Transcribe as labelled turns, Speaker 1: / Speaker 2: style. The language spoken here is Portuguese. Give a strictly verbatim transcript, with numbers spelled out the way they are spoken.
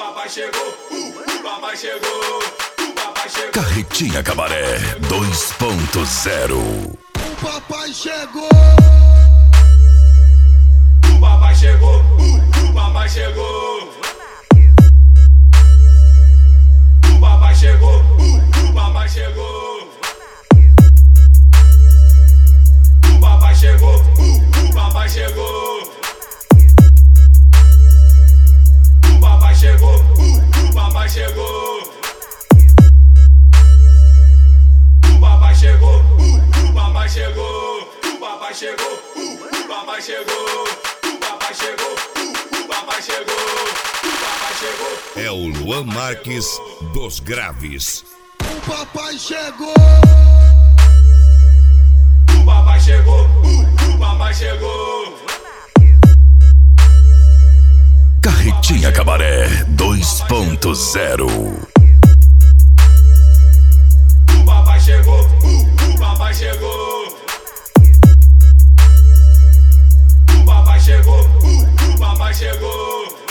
Speaker 1: papai chegou, uh, o papai chegou, o papai chegou.
Speaker 2: Carretinha Cabaré dois ponto zero.
Speaker 3: O papai chegou.
Speaker 1: O papai chegou, uh, o papai chegou. O papai chegou, uh, o papai chegou. O papai chegou, uh, o papai chegou. O papai chegou, uh, o papai chegou. O papai chegou, uh, o papai chegou. O papai chegou, uh, o papai chegou. O papai chegou, uh, o papai chegou. O papai chegou.
Speaker 2: É o Luan Marques dos Graves.
Speaker 3: O papai chegou.
Speaker 1: O papai chegou, uh, o papai chegou.
Speaker 2: Carretinha Cabaré dois ponto zero.
Speaker 1: O papai chegou, uh, o papai chegou. O papai chegou, uh, o papai chegou.